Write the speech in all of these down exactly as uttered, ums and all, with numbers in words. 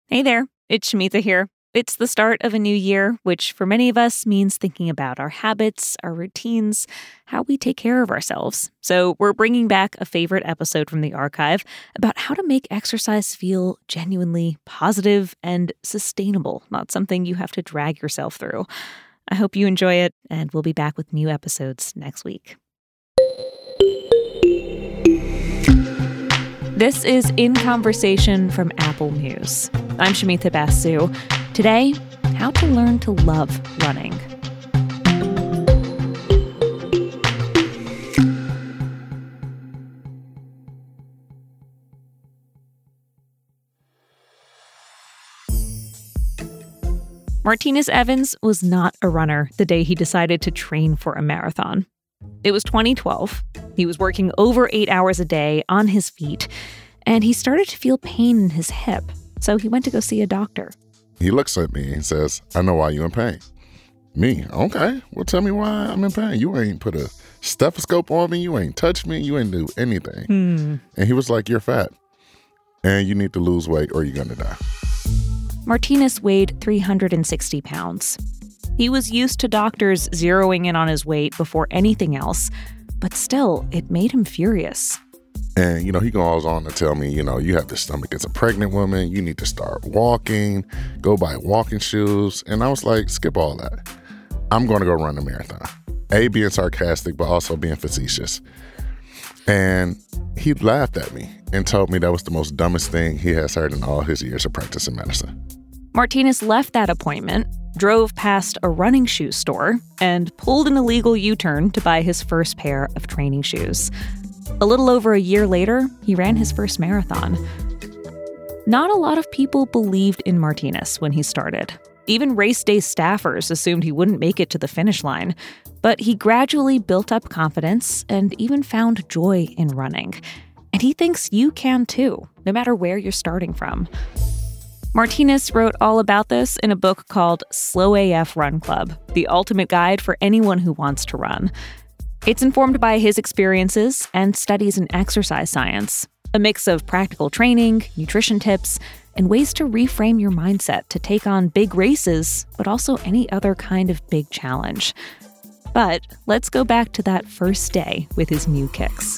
Hey there, it's Shamitha here. It's the start of a new year, which for many of us means thinking about our habits, our routines, how we take care of ourselves. So we're bringing back a favorite episode from the archive about how to make exercise feel genuinely positive and sustainable, not something you have to drag yourself through. I hope you enjoy it, and we'll be back with new episodes next week. This is In Conversation from Apple News. I'm Shamitha Basu. Today, how to learn to love running. Martinus Evans was not a runner the day he decided to train for a marathon. It was twenty twelve. He was working over eight hours a day on his feet, and he started to feel pain in his hip, so he went to go see a doctor. He looks at me and says, I know why you're in pain. Me, okay, well, tell me why I'm in pain. You ain't put a stethoscope on me, you ain't touched me, you ain't do anything. Hmm. And he was like, you're fat, and you need to lose weight or you're gonna die. Martinus weighed three hundred sixty pounds. He was used to doctors zeroing in on his weight before anything else, but still, it made him furious. And, you know, he goes on to tell me, you know, you have the stomach as a pregnant woman. You need to start walking, go buy walking shoes. And I was like, skip all that. I'm going to go run a marathon. A, being sarcastic, but also being facetious. And he laughed at me and told me that was the most dumbest thing he has heard in all his years of practicing medicine. Martinus left that appointment, drove past a running shoe store, and pulled an illegal U-turn to buy his first pair of training shoes. A little over a year later, he ran his first marathon. Not a lot of people believed in Martinus when he started. Even race day staffers assumed he wouldn't make it to the finish line. But he gradually built up confidence and even found joy in running. And he thinks you can too, no matter where you're starting from. Martinus wrote all about this in a book called Slow A F Run Club, the ultimate guide for anyone who wants to run. It's informed by his experiences and studies in exercise science, a mix of practical training, nutrition tips, and ways to reframe your mindset to take on big races, but also any other kind of big challenge. But let's go back to that first day with his new kicks.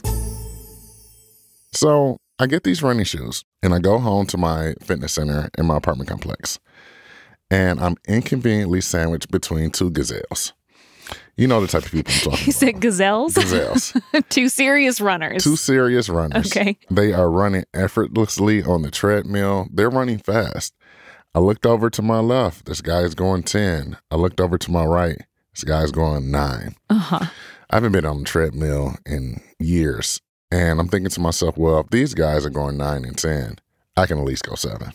So I get these running shoes and I go home to my fitness center in my apartment complex. And I'm inconveniently sandwiched between two gazelles. You know the type of people I'm talking about. You said gazelles? Gazelles. Two serious runners. Two serious runners. Okay. They are running effortlessly on the treadmill. They're running fast. I looked over to my left. This guy is going ten. I looked over to my right. This guy's going nine. Uh-huh. I haven't been on the treadmill in years. And I'm thinking to myself, well, if these guys are going nine and ten, I can at least go seven.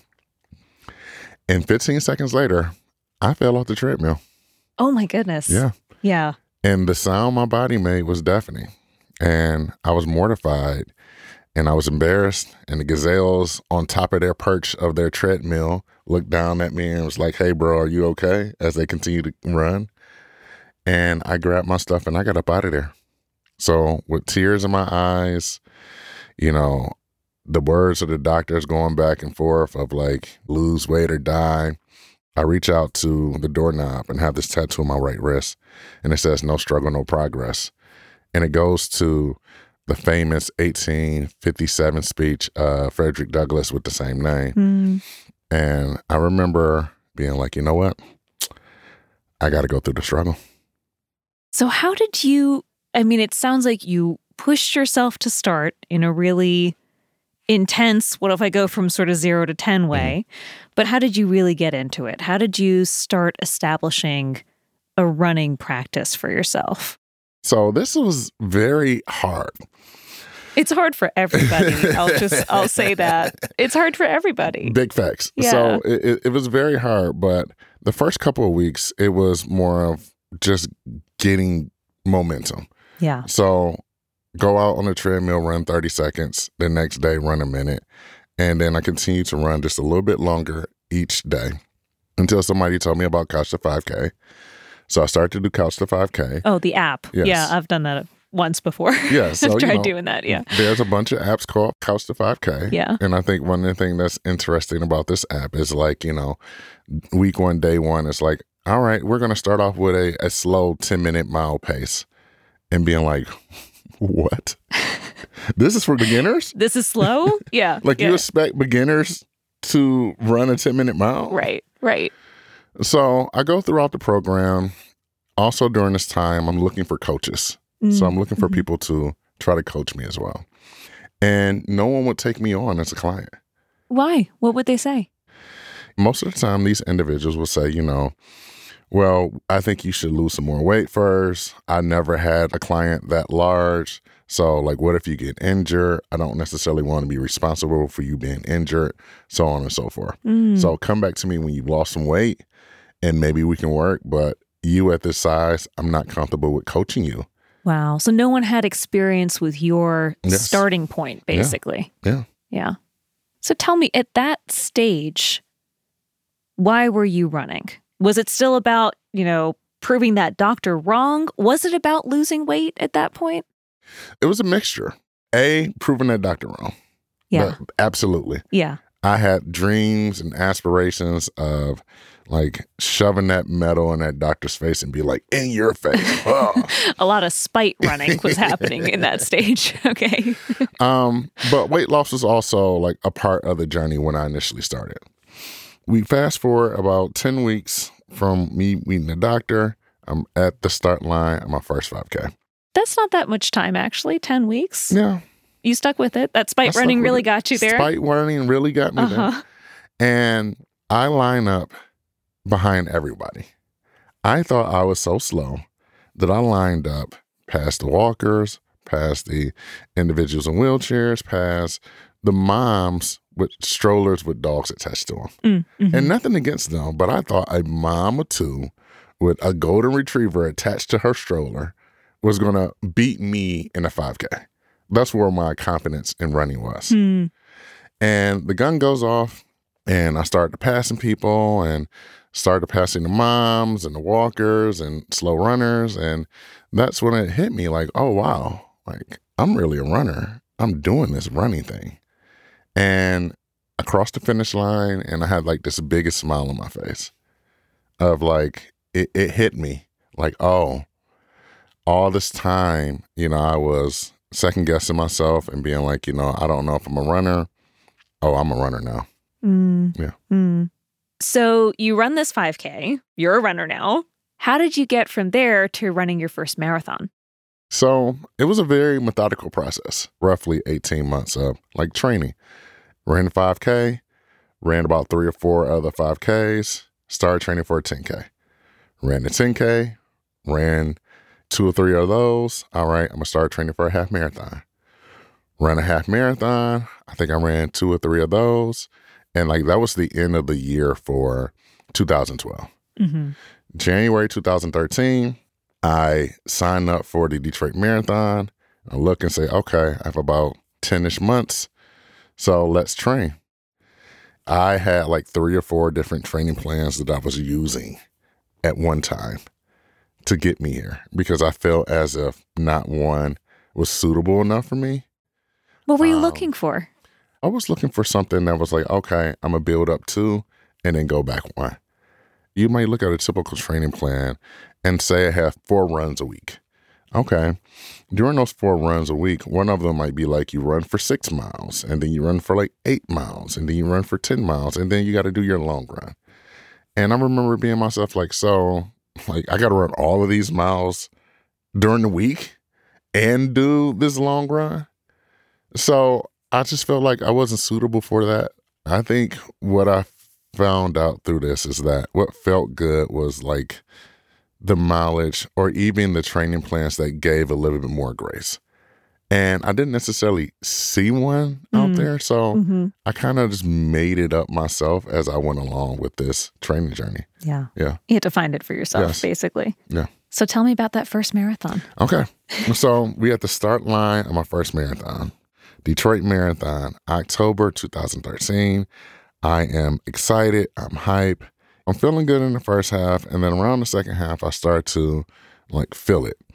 And fifteen seconds later, I fell off the treadmill. Oh, my goodness. Yeah. Yeah. And the sound my body made was deafening. And I was mortified and I was embarrassed. And the gazelles on top of their perch of their treadmill looked down at me and was like, hey, bro, are you okay? As they continue to run. And I grabbed my stuff and I got up out of there. So with tears in my eyes, you know, the words of the doctors going back and forth of like, lose weight or die. I reach out to the doorknob and have this tattoo on my right wrist. And it says, no struggle, no progress. And it goes to the famous eighteen fifty-seven speech of Frederick Douglass with the same name. Mm. And I remember being like, you know what? I got to go through the struggle. So how did you, I mean, it sounds like you pushed yourself to start in a really intense, what if I go from sort of zero to ten way, mm-hmm. but how did you really get into it? How did you start establishing a running practice for yourself? So this was very hard. It's hard for everybody. I'll just, I'll say that. It's hard for everybody. Big facts. Yeah. So it, it was very hard, but the first couple of weeks, it was more of just getting momentum. Yeah. So go out on the treadmill, run thirty seconds. The next day, run a minute. And then I continued to run just a little bit longer each day until somebody told me about Couch to five K. So I started to do Couch to five K. Oh, the app. Yes. Yeah, I've done that once before. Yeah, so, I've tried you know, doing that, yeah. There's a bunch of apps called Couch to five K. Yeah. And I think one of the things that's interesting about this app is like, you know, week one, day one, it's like, all right, we're going to start off with a, a slow ten-minute mile pace and being like, what? This is for beginners? This is slow? Yeah. Like yeah. you expect beginners to run a ten-minute mile? Right, right. So I go throughout the program. Also during this time, I'm looking for coaches. Mm-hmm. So I'm looking for people to try to coach me as well. And no one would take me on as a client. Why? What would they say? Most of the time, these individuals will say, you know, well, I think you should lose some more weight first. I never had a client that large. So, like, what if you get injured? I don't necessarily want to be responsible for you being injured, so on and so forth. Mm. So come back to me when you've lost some weight and maybe we can work. But you at this size, I'm not comfortable with coaching you. Wow. So no one had experience with your Yes. starting point, basically. Yeah. Yeah. So tell me, at that stage, why were you running? Was it still about, you know, proving that doctor wrong? Was it about losing weight at that point? It was a mixture. A, proving that doctor wrong. Yeah. But absolutely. Yeah. I had dreams and aspirations of like shoving that metal in that doctor's face and be like, in your face. Oh. A lot of spite running was happening in that stage. Okay. um, but weight loss was also like a part of the journey when I initially started. We fast forward about ten weeks from me meeting the doctor. I'm at the start line of my first five K. That's not that much time, actually. ten weeks. Yeah. You stuck with it. That spite I running really it. got you there. Spite running really got me uh-huh. there. And I line up behind everybody. I thought I was so slow that I lined up past the walkers, past the individuals in wheelchairs, past the moms with strollers with dogs attached to them. Mm, mm-hmm. And nothing against them, but I thought a mom or two with a golden retriever attached to her stroller was going to beat me in a five K. That's where my confidence in running was. Mm. And the gun goes off, and I started passing people and started passing the moms and the walkers and slow runners. And that's when it hit me like, oh, wow, like I'm really a runner. I'm doing this running thing. And I crossed the finish line, and I had like this biggest smile on my face of like, it, it hit me like, oh, all this time, you know, I was second guessing myself and being like, you know, I don't know if I'm a runner. Oh, I'm a runner now. Mm. Yeah. Mm. So you run this five K. You're a runner now. How did you get from there to running your first marathon? So it was a very methodical process, roughly eighteen months of like training. Ran the five K, ran about three or four other five Ks, started training for a ten K. Ran the ten K, ran two or three of those. All right, I'm going to start training for a half marathon. Ran a half marathon. I think I ran two or three of those. And like that was the end of the year for two thousand twelve. Mm-hmm. January two thousand thirteen, I signed up for the Detroit Marathon. I look and say, okay, I have about ten-ish months, so let's train. I had like three or four different training plans that I was using at one time to get me here because I felt as if not one was suitable enough for me. What were you um, looking for? I was looking for something that was like, okay, I'm going to build up two and then go back one. You might look at a typical training plan and say I have four runs a week. Okay. During those four runs a week, one of them might be like you run for six miles and then you run for like eight miles and then you run for ten miles and then you got to do your long run. And I remember being myself like, so like I got to run all of these miles during the week and do this long run. So I just felt like I wasn't suitable for that. I think what I found out through this is that what felt good was like the mileage or even the training plans that gave a little bit more grace. And I didn't necessarily see one mm. out there. So mm-hmm. I kind of just made it up myself as I went along with this training journey. Yeah. Yeah. You had to find it for yourself, yes. basically. Yeah. So tell me about that first marathon. Okay. So we at the start line of my first marathon. Detroit Marathon, October two thousand thirteen. I am excited. I'm hype. I'm feeling good in the first half. And then around the second half, I start to like feel it.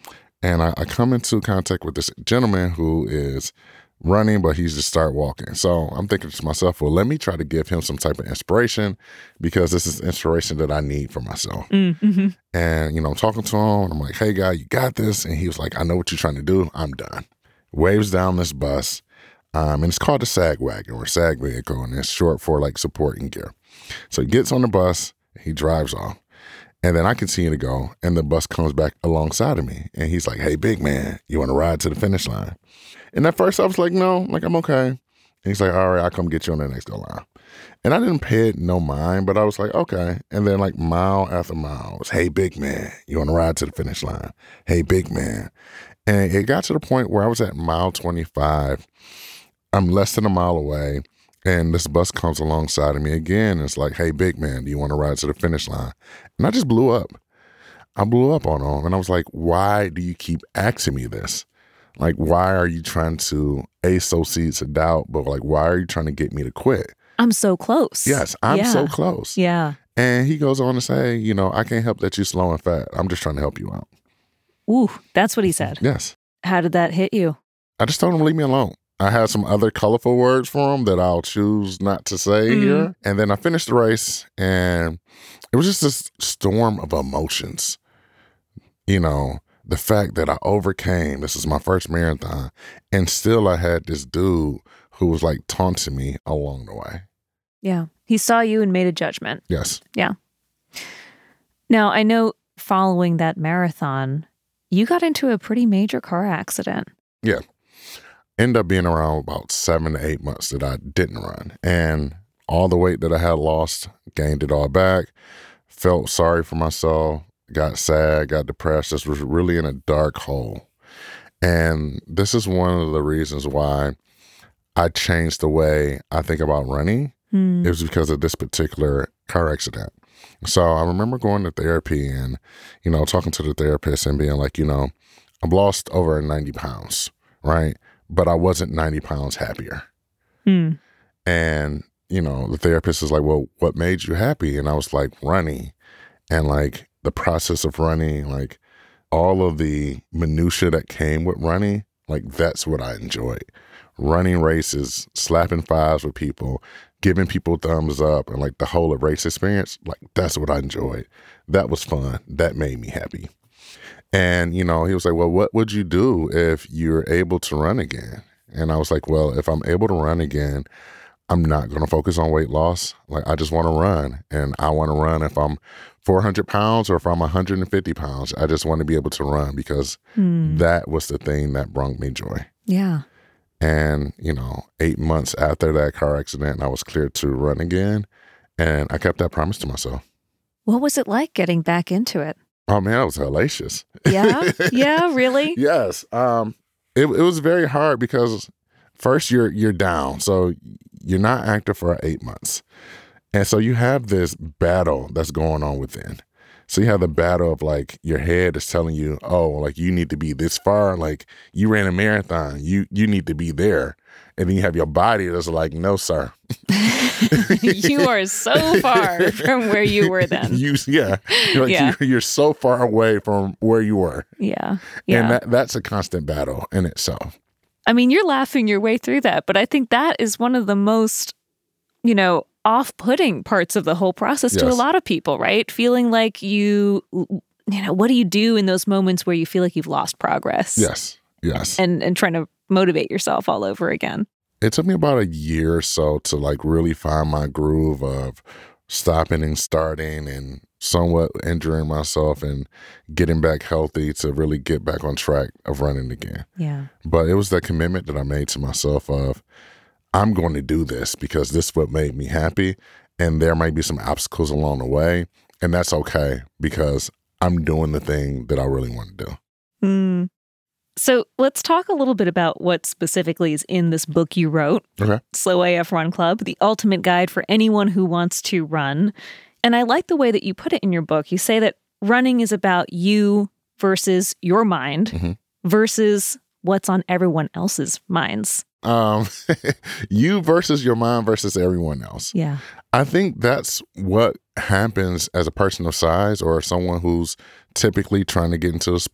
And I, I come into contact with this gentleman who is running, but he's just start walking. So I'm thinking to myself, well, let me try to give him some type of inspiration because this is inspiration that I need for myself. Mm-hmm. And, you know, I'm talking to him and I'm like, hey, guy, you got this? And he was like, I know what you're trying to do. I'm done. Waves down this bus. Um, and it's called a sag wagon or sag vehicle, and it's short for like supporting gear. So he gets on the bus, he drives off. And then I continue to go, and the bus comes back alongside of me. And he's like, hey, big man, you want to ride to the finish line? And at first I was like, no, like, I'm okay. And he's like, all right, I'll come get you on the next go line. And I didn't pay it no mind, but I was like, okay. And then like mile after mile, it was, hey, big man, you want to ride to the finish line? Hey, big man. And it got to the point where I was at mile twenty-five. I'm less than a mile away. And this bus comes alongside of me again. And it's like, hey, big man, do you want to ride to the finish line? And I just blew up. I blew up on him. And I was like, why do you keep asking me this? Like, why are you trying to, A, sow seeds of doubt, but like, why are you trying to get me to quit? I'm so close. Yes, I'm yeah. so close. Yeah. And he goes on to say, you know, I can't help that you're slow and fat. I'm just trying to help you out. Ooh, that's what he said. Yes. How did that hit you? I just told him to leave me alone. I had some other colorful words for him that I'll choose not to say mm-hmm. here. And then I finished the race, and it was just this storm of emotions. You know, the fact that I overcame, this is my first marathon, and still I had this dude who was like taunting me along the way. Yeah. He saw you and made a judgment. Yes. Yeah. Now, I know following that marathon, you got into a pretty major car accident. Yeah. Ended up being around about seven to eight months that I didn't run. And all the weight that I had lost, gained it all back, felt sorry for myself, got sad, got depressed, just was really in a dark hole. And this is one of the reasons why I changed the way I think about running. Mm. It was because of this particular car accident. So I remember going to therapy and, you know, talking to the therapist and being like, you know, I've lost over ninety pounds, right? But I wasn't ninety pounds happier. Mm. And, you know, the therapist is like, well, what made you happy? And I was like, running. And like the process of running, like all of the minutia that came with running, like that's what I enjoyed. Running races, slapping fives with people, giving people thumbs up, and like the whole race experience, like that's what I enjoyed. That was fun. That made me happy. And, you know, he was like, well, what would you do if you're able to run again? And I was like, well, if I'm able to run again, I'm not going to focus on weight loss. Like, I just want to run. And I want to run if I'm four hundred pounds or if I'm one hundred fifty pounds. I just want to be able to run because mm. that was the thing that brought me joy. Yeah. And, you know, eight months after that car accident, I was cleared to run again. And I kept that promise to myself. What was it like getting back into it? Oh, man, it was hellacious. Yeah? Yeah, really? Yes. Um, it, it was very hard because first you're you're down. So you're not active for eight months. And so you have this battle that's going on within. So you have the battle of like your head is telling you, oh, like you need to be this far. Like you ran a marathon. You you need to be there. And then you have your body that's like, no, sir. You are so far from where you were then. You, yeah. You're, like, yeah. You're, you're so far away from where you were. Yeah. Yeah. And that, that's a constant battle in itself. I mean, you're laughing your way through that, but I think that is one of the most, you know, off-putting parts of the whole process yes. to a lot of people, right? Feeling like you, you know, what do you do in those moments where you feel like you've lost progress? Yes. Yes. And and trying to motivate yourself all over again. It took me about a year or so to like really find my groove of stopping and starting and somewhat injuring myself and getting back healthy to really get back on track of running again. Yeah. But it was that commitment that I made to myself of I'm going to do this because this is what made me happy. And there might be some obstacles along the way. And that's okay because I'm doing the thing that I really want to do. Mm. So let's talk a little bit about what specifically is in this book you wrote, okay. Slow A F Run Club, the ultimate guide for anyone who wants to run. And I like the way that you put it in your book. You say that running is about you versus your mind mm-hmm. versus what's on everyone else's minds. Um, you versus your mind versus everyone else. Yeah. I think that's what happens as a person of size or someone who's typically trying to get into a sport.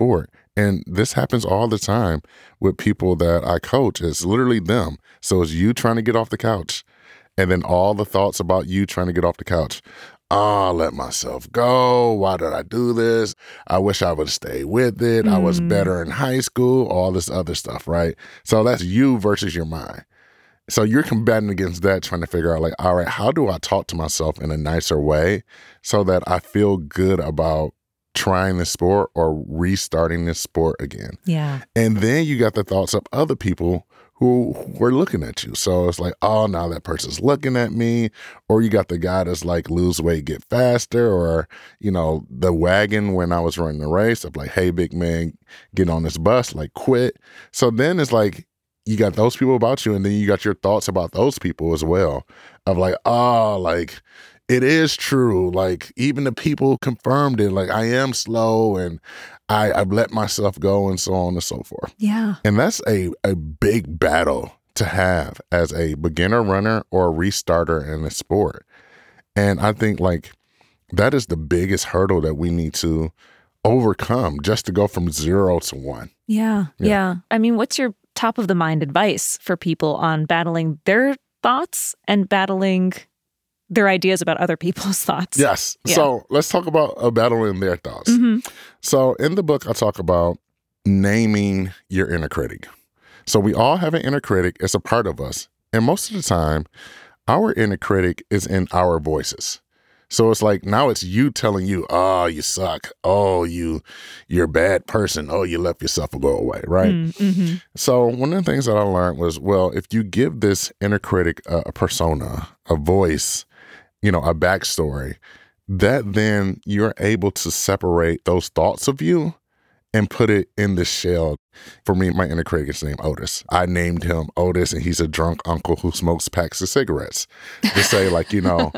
And this happens all the time with people that I coach. It's literally them. So it's you trying to get off the couch, and then all the thoughts about you trying to get off the couch. Oh, let myself go. Why did I do this? I wish I would have stayed with it. Mm. I was better in high school, all this other stuff, right? So that's you versus your mind. So you're combating against that, trying to figure out like, all right, how do I talk to myself in a nicer way so that I feel good about trying this sport or restarting this sport again? Yeah. And then you got the thoughts of other people who were looking at you. So it's like, oh, now that person's looking at me. Or you got the guy that's like, lose weight, get faster. Or, you know, the wagon when I was running the race of like, hey, big man, get on this bus, like quit. So then it's like, you got those people about you, and then you got your thoughts about those people as well. Of like, oh, like, it is true. Like, even the people confirmed it. Like, I am slow, and I, I've let myself go, and so on and so forth. Yeah. And that's a, a big battle to have as a beginner runner or a restarter in the sport. And I think, like, that is the biggest hurdle that we need to overcome just to go from zero to one. Yeah. Yeah. yeah. I mean, what's your top of the mind advice for people on battling their thoughts and battling their ideas about other people's thoughts? Yes. Yeah. So let's talk about uh, battling their thoughts. Mm-hmm. So in the book, I talk about naming your inner critic. So we all have an inner critic. It's a part of us. And most of the time, our inner critic is in our voices. So it's like, now it's you telling you, oh, you suck. Oh, you, you're a bad person. Oh, you left yourself go away, right? Mm-hmm. So one of the things that I learned was, well, if you give this inner critic a, a persona, a voice, you know, a backstory, that then you're able to separate those thoughts of you and put it in the shell. For me, my inner critic is named Otis. I named him Otis, and he's a drunk uncle who smokes packs of cigarettes. To say like, you know,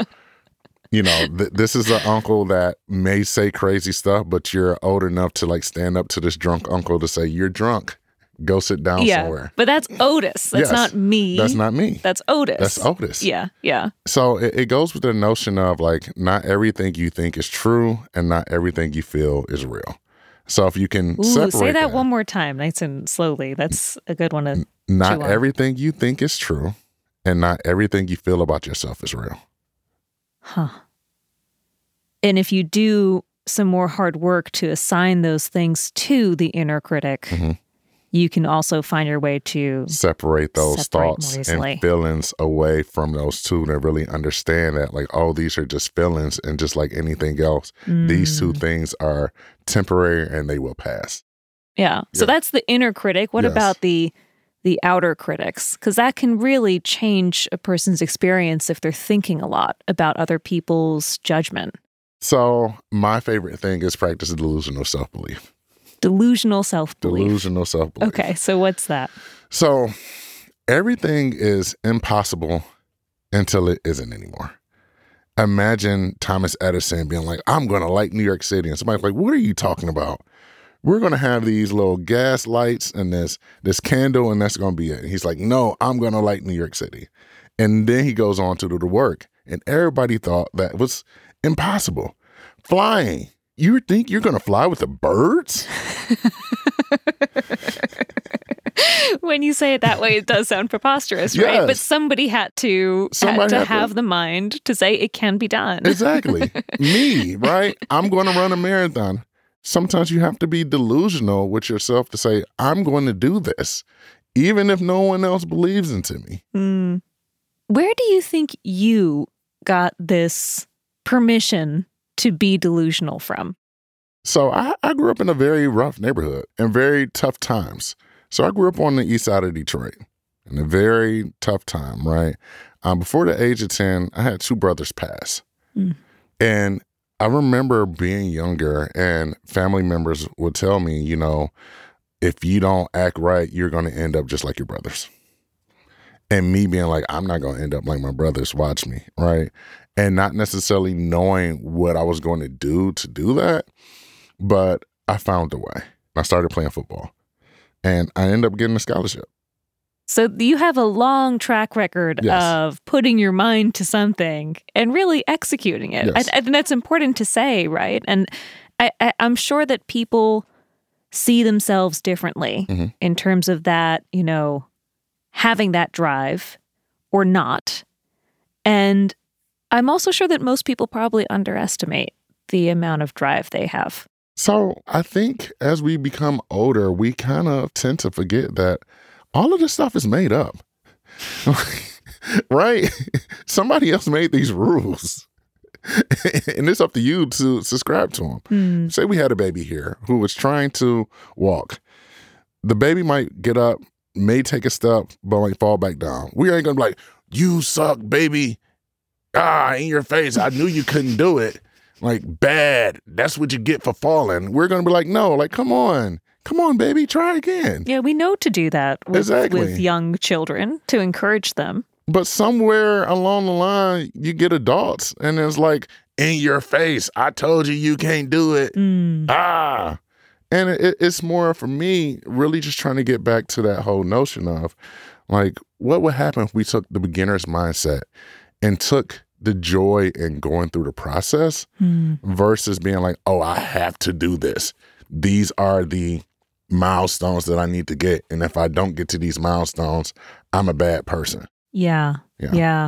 you know, th- this is an uncle that may say crazy stuff, but you're old enough to like stand up to this drunk uncle to say, you're drunk. Go sit down yeah, somewhere. But that's Otis. That's yes, not me. That's not me. That's Otis. That's Otis. Yeah, yeah. So it, it goes with the notion of like, not everything you think is true and not everything you feel is real. So if you can Ooh, separate say that, that one more time, nice and slowly. That's a good one to n- Not chew on. everything you think is true and not everything you feel about yourself is real. Huh. And if you do some more hard work to assign those things to the inner critic, Mm-hmm. you can also find your way to separate those separate thoughts more easily. and feelings away from those two to really understand that like, oh, these are just feelings, and just like anything else, Mm. these two things are temporary and they will pass. Yeah. So Yeah. that's the inner critic. What Yes. about the the outer critics? Because that can really change a person's experience if they're thinking a lot about other people's judgment. So my favorite thing is practice delusional self-belief. Delusional self-belief. Delusional self-belief. Okay, so what's that? So everything is impossible until it isn't anymore. Imagine Thomas Edison being like, I'm going to light New York City. And somebody's like, what are you talking about? We're going to have these little gas lights and this this candle, and that's going to be it. And he's like, no, I'm going to light New York City. And then he goes on to do the work. And everybody thought that was impossible. Flying. You think you're going to fly with the birds? When you say it that way, it does sound preposterous, right? Yes. But somebody had to Somebody had to had to- have the mind to say it can be done. Exactly. Me, right? I'm going to run a marathon. Sometimes you have to be delusional with yourself to say, I'm going to do this, even if no one else believes into me. Mm. Where do you think you got this permission to be delusional from? So I, I grew up in a very rough neighborhood and very tough times. So I grew up on the east side of Detroit in a very tough time, right? Um, before the age of ten, I had two brothers pass. Mm. And I remember being younger and family members would tell me, you know, if you don't act right, you're going to end up just like your brothers. And me being like, I'm not going to end up like my brothers, watch me, right? And not necessarily knowing what I was going to do to do that, but I found a way. I started playing football, and I ended up getting a scholarship. So you have a long track record Yes. of putting your mind to something and really executing it. Yes. I, I think that's important to say, right? And I, I, I'm sure that people see themselves differently Mm-hmm. in terms of that, you know, having that drive or not. And I'm also sure that most people probably underestimate the amount of drive they have. So I think as we become older, we kind of tend to forget that all of this stuff is made up. Right? Somebody else made these rules. And it's up to you to subscribe to them. Mm. Say we had a baby here who was trying to walk. The baby might get up, may take a step, but might fall back down. We ain't going to be like, you suck, baby. Ah, in your face. I knew you couldn't do it. Like, bad. That's what you get for falling. We're going to be like, no, like, come on. Come on, baby. Try again. Yeah, we know to do that with, Exactly. with young children, to encourage them. But somewhere along the line, you get adults, and it's like, in your face. I told you you can't do it. Mm. Ah. And it, it's more, for me, really just trying to get back to that whole notion of, like, what would happen if we took the beginner's mindset and took the joy in going through the process Mm. versus being like, oh, I have to do this. These are the milestones that I need to get. And if I don't get to these milestones, I'm a bad person. Yeah, Yeah. yeah.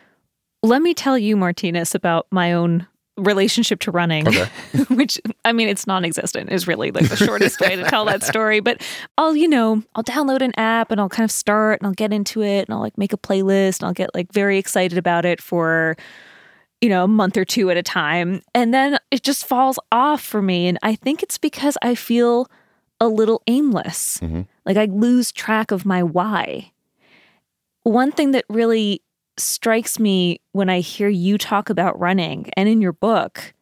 Let me tell you, Martinez, about my own relationship to running, Okay. which, I mean, it's non-existent is really like the shortest way to tell that story. But I'll, you know, I'll download an app and I'll kind of start and I'll get into it and I'll like make a playlist and I'll get like very excited about it for, you know, a month or two at a time. And then it just falls off for me. And I think it's because I feel a little aimless. Mm-hmm. Like I lose track of my why. One thing that really strikes me when I hear you talk about running and in your book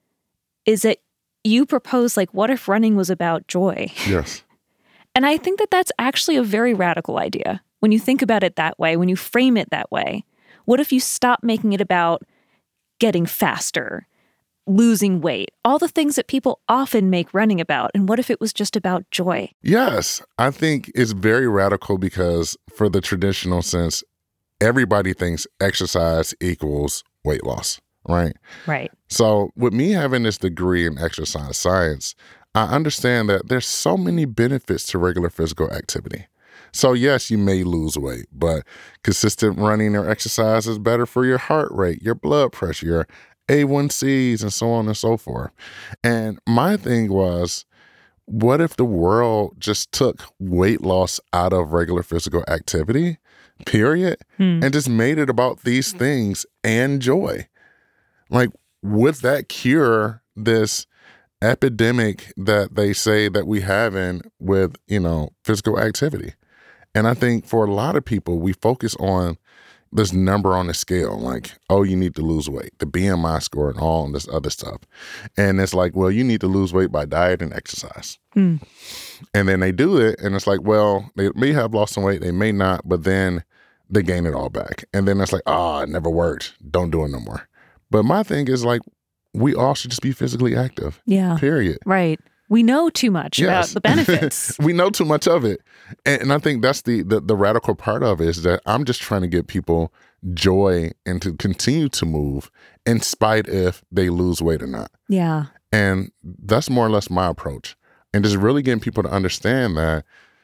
is that you propose, like, what if running was about joy? Yes. And I think that that's actually a very radical idea when you think about it that way, when you frame it that way. What if you stop making it about getting faster, losing weight, all the things that people often make running about? And what if it was just about joy? Yes. I think it's very radical because for the traditional sense, everybody thinks exercise equals weight loss, right? Right. So with me having this degree in exercise science, I understand that there's so many benefits to regular physical activity. So yes, you may lose weight, but consistent running or exercise is better for your heart rate, your blood pressure, your A one C's, and so on and so forth. And my thing was, what if the world just took weight loss out of regular physical activity, period, Hmm. and just made it about these things and joy? Like, would that cure this epidemic that they say that we have in with, you know, physical activity? And I think for a lot of people, we focus on this number on the scale, like, oh, you need to lose weight, the B M I score and all this other stuff. And it's like, well, you need to lose weight by diet and exercise. Hmm. And then they do it, and it's like, well, they may have lost some weight, they may not, but then they gain it all back. And then it's like, oh, it never worked. Don't do it no more. But my thing is, like, we all should just be physically active, Yeah. period. Right. We know too much about Yes. the benefits. We know too much of it. And, and I think that's the, the the radical part of it, is that I'm just trying to get people joy and to continue to move in spite if they lose weight or not. Yeah. And that's more or less my approach. And just really getting people to understand that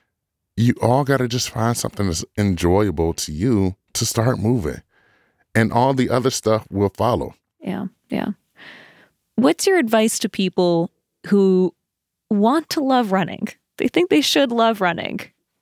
you all got to just find something that's enjoyable to you to start moving. And all the other stuff will follow. Yeah. Yeah. What's your advice to people who want to love running? They think they should love running,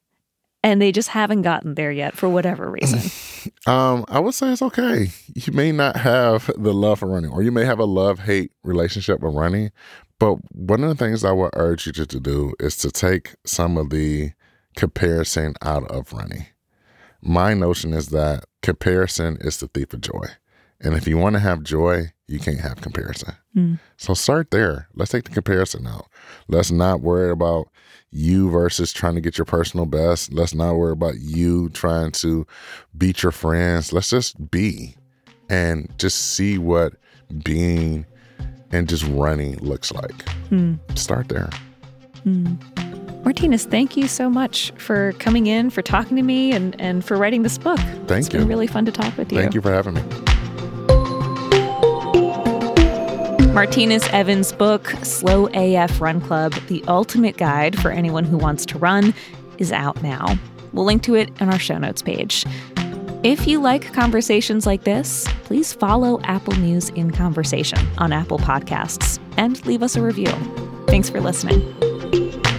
and they just haven't gotten there yet for whatever reason. Um, I would say it's okay. You may not have the love for running, or you may have a love-hate relationship with running, but one of the things I would urge you to, to do is to take some of the comparison out of running. My notion is that comparison is the thief of joy. And if you want to have joy, you can't have comparison. Mm. So start there. Let's take the comparison out. Let's not worry about you versus trying to get your personal best. Let's not worry about you trying to beat your friends. Let's just be and just see what being and just running looks like. Mm. Start there. Mm. Martinez, thank you so much for coming in, for talking to me, and, and for writing this book. Thank it's you. been really fun to talk with you. Thank you for having me. Martinez Evans' book, Slow A F Run Club, the ultimate guide for anyone who wants to run, is out now. We'll link to it on our show notes page. If you like conversations like this, please follow Apple News in Conversation on Apple Podcasts and leave us a review. Thanks for listening.